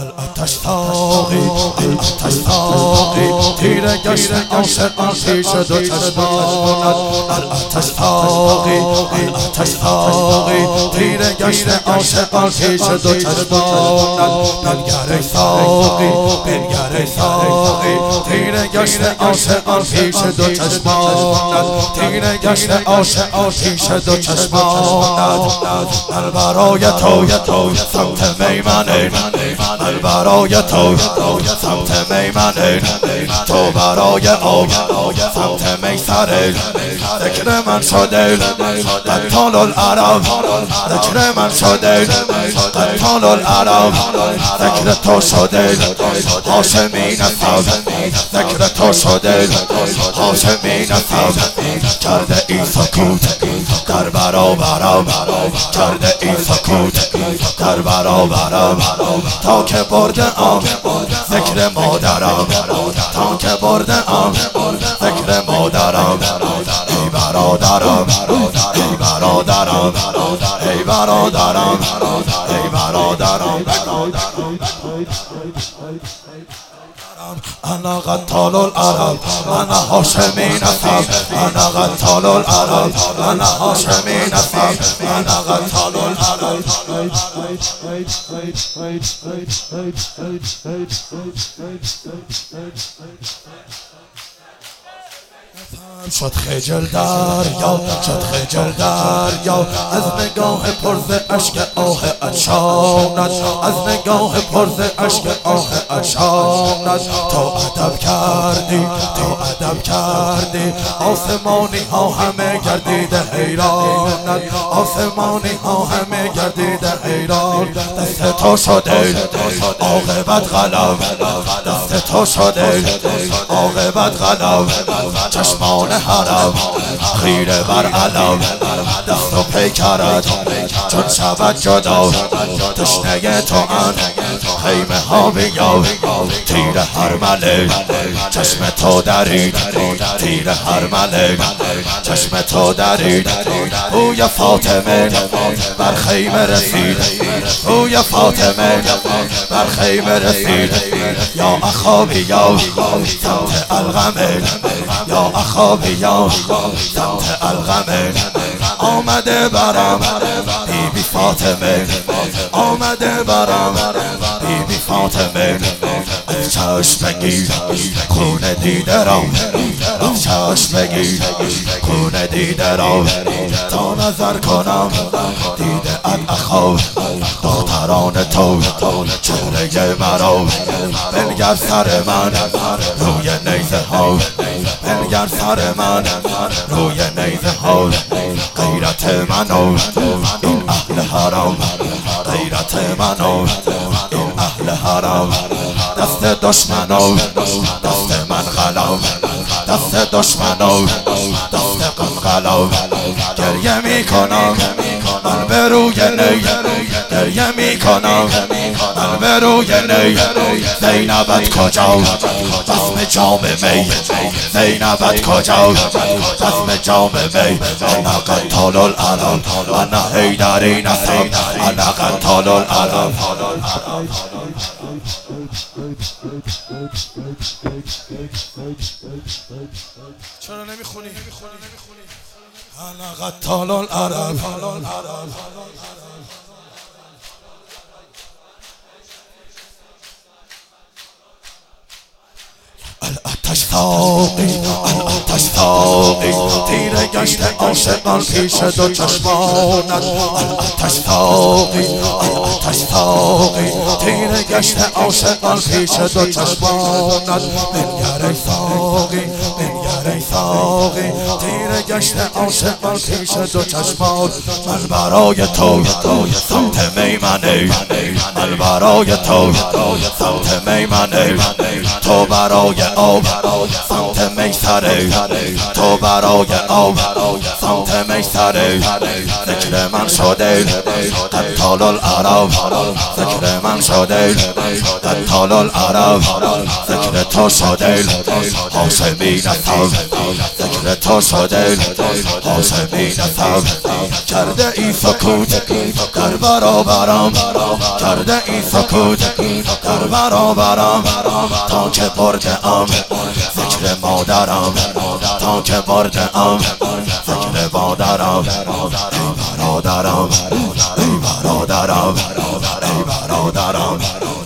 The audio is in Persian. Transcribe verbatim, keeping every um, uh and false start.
الاتش ساقی الاتش ساقی تیره گشت عاشقان پیش دو چشمانت الاتش ساقی الاتش ساقی تیره گشت عاشقان پیش دو چشمانت بنگر ای ساقی بنگر ای ساقی تیره گشت عاشقان پیش دو چشمانت تیره گشت عاشقان پیش دو چشمانت من برای تو سمت میمنه من برای تو سمت میمنه تو برای او سمت میسره ذکر من شده قتال العرب ذکر من شده قتال العرب ذکر تو شده هاشمی نسب ذکر تو شده هاشمی نسب کرده این سکوت در برابرم کرده این سکوت در برابرم تا که برده ام ذکر مادرم تا که برده ام ذکر مادرم ای برادرم ای برادرم ای برادرم ای برادرم انا قتال العرب انا هاشمی نسب انا قتال العرب انا هاشمی نسب انا قتال العرب شد خجل دریا شد خجل دریا از نگاه پرز اشک آه اشانت از نگاه پرز اشک آه اشانت تو ادب کردی تو ادب کردی آسمانی ها همه گردیده حیرانت آسمانی ها همه گردیده حیران دست تو شده عاقبت غلب دست تو شده عاقبت غلب چشمان حرم خیره بر علم دست و پیکرت چون شود جدا تشنه تو ان خیمه ها بیا تیر هر ملک چشم تو درید تیر هر ملک چشم تو درید بوی فاطمه بر خیمه رسید بوی فاطمه بر خیمه رسید یا اخابی یا سمت الغمه یا اخابی یا سمت الغمه آمده برم بی بی فاطمه آمده برم بی بی فاطمه از چشم بگیر خون دیده را از چشم بگیر خون دیده را تا نظر کنم دیده الاخو دختران تو چهره مرا بنگر سر من روی نیزه ها بنگر سر من روی نیزه ها غیرت منو این اهل حرام غیرت منو این اهل حرام دست دشمنو دست من غلام دست دشمنو دست غم غلام گریه میکنم من به روی نی گریه میکنم من به روی نی زینبت کجا بسم جام می زینبت کجا بسم جام می انا قتال العرب انا حیدری نسب انا قتال العرب چرا نمیخونی انا قتال العرب الاتش ساقی الاتش ساقی تیره گشت عاشقان پیش دو چشمانت الاتش ساقی الاتش ساقی تیره گشت عاشقان پیش دو چشمانت بنگر ای ساقی بنگر ای ساقی تیره گشت عاشقان پیش دو چشمانت من برای تو سمت میمنه من برای تو سمت میمنه تو برای آب سمت میسره تو برای آب سمت میسره ذکر من شده قتال العرب ذکر من شده قتال العرب ذکر تو شده هاشمی نسب ذکر تو شده حاسمین ثم کرده ای سکوت در برابرم کرده ای سکوت در برابرم تا که برده ام ذکر مادرم تا که برده ام ذکر مادرم ای برادرم ای برادرم ای برادرم